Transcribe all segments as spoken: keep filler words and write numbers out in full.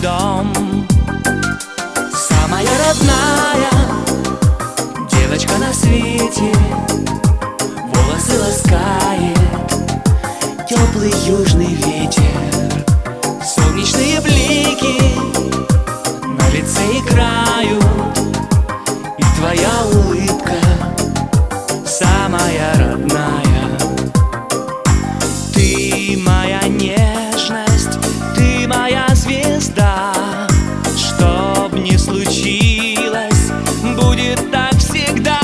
дом. Самая родная девочка на свете, волосы ласкает теплый южный ветер. Солнечные блики на лице играют, и твоя улыбка самая родная. Ты моя нежность, ты моя звезда. Чтоб не случилось, будет так всегда.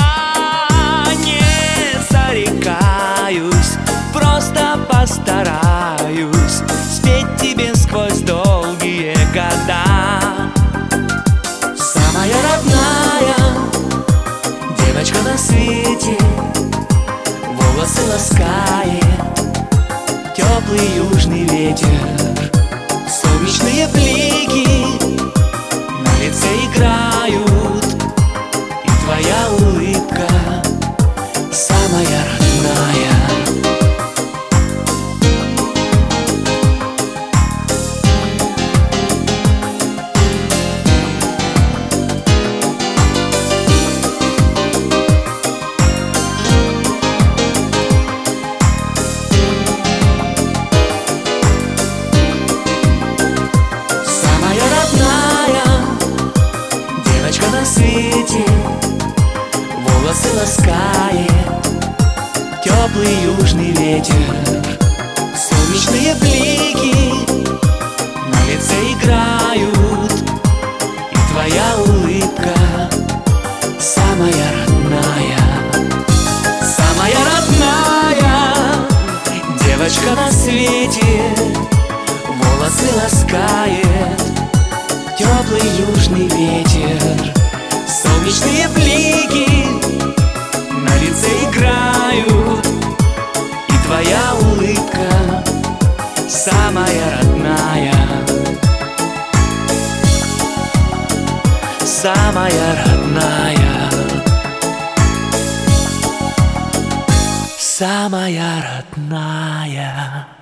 Не зарекаюсь, просто постараюсь спеть тебе сквозь долгие года. Самая родная девочка на свете, волосы ласкает теплый южный ветер. Солнечные блики на лице играют, и твоя улыбка самая родная. На свете волосы ласкает теплый южный ветер. Солнечные блики на лице играют, и твоя улыбка самая родная. Самая родная девочка на свете, волосы ласкает теплый южный ветер. Солнечные блики на лице играют, и твоя улыбка самая родная. Самая родная. Самая родная.